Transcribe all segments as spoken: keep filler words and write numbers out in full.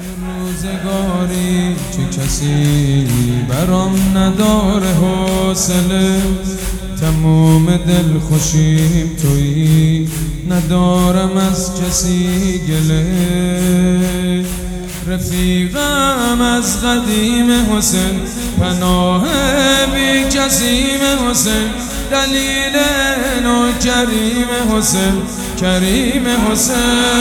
روزگاری چه کسی برام نداره حوصله، تموم دل خوشیم تویی، ندارم از کسی گله. رفیقم از قدیم حسین، پناه بی کسیم حسین، دلیل نو کریم حسین، کریم حسین.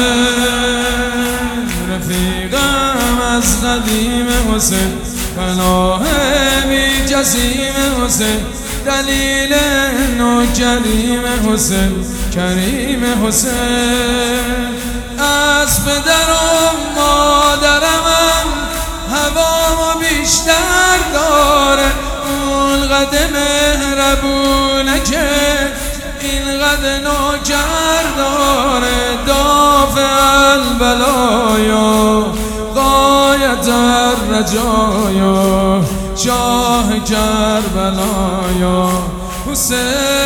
رفیقم از قدیم حسین، پناه بی کسیم حسین، دلیل نو کریم حسین، کریم حسین. از پدرم مادرمم هوامو بیشتر داره، اون قد مهربونه که این قد نوکر داره. دافع البلایا غایت الرجایا، شاه کربلایا حسین.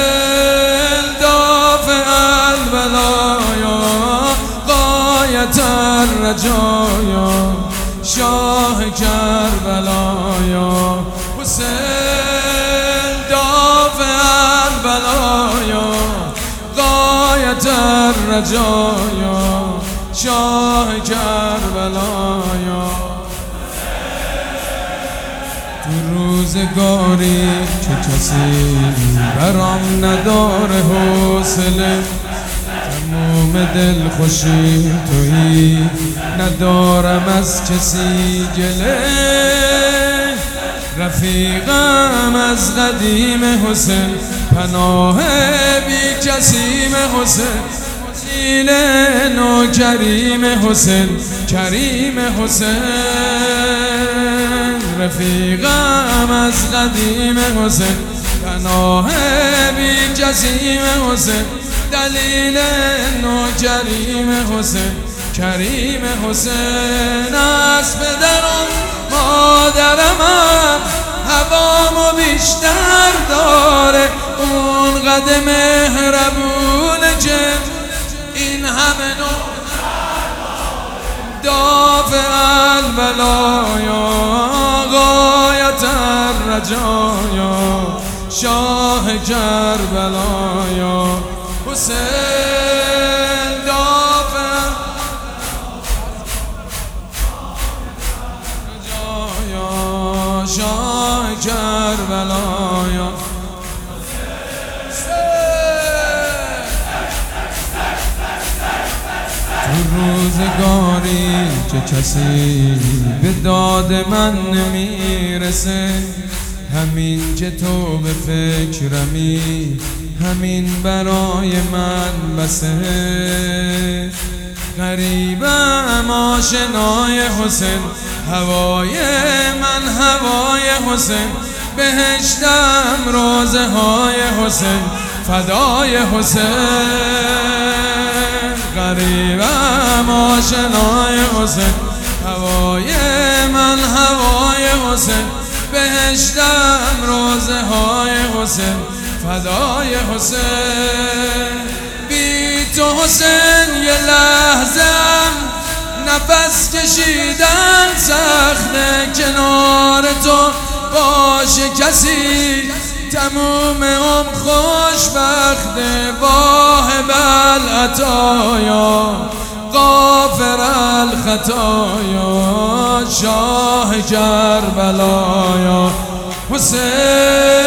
دافع البلایا غایت الرجایا، شاه کربلایا حسین. دافع البلایا غایت الرجایا، شاه کربلایا. تو روزگاری چه کسی برام نداره حوصله، تموم دل خوشی تویی، ندارم از کسی گله. رفیقم از قدیم حسین، پناه بی کسیم حسین، دلیل نو کریم حسین، کریم حسین. رفیقم از قدیم حسین، پناه بی کسیم حسین، دلیل نو کریم حسین، کریم حسین. از پدرم مادرمم هوامو بیشتر داره، اون قد مهربونه که این همه نو. دافع البلایا غایت الرجایا، شاه کربلایا حسین. دافع الرجایا، شاه کربلایا. تو روزگاری چه کسی به داد من نمیرسه، همین که تو به فکرمی، همین برای من بسه. غریبم آشنای حسین، هوای من هوای حسین، بهشتم روزه های حسین، فدای حسین. غریبم آشنای حسین، هوای من هوای حسین، بهشتم روزه های حسین، فدای حسین. بی تو حسین یه لحظم نفس کشیدن سخته، کنار تو باشه کسی تموم عمر خوشبخته. واهب العطایا غافر الخطایا، شاه کربلایا حسین.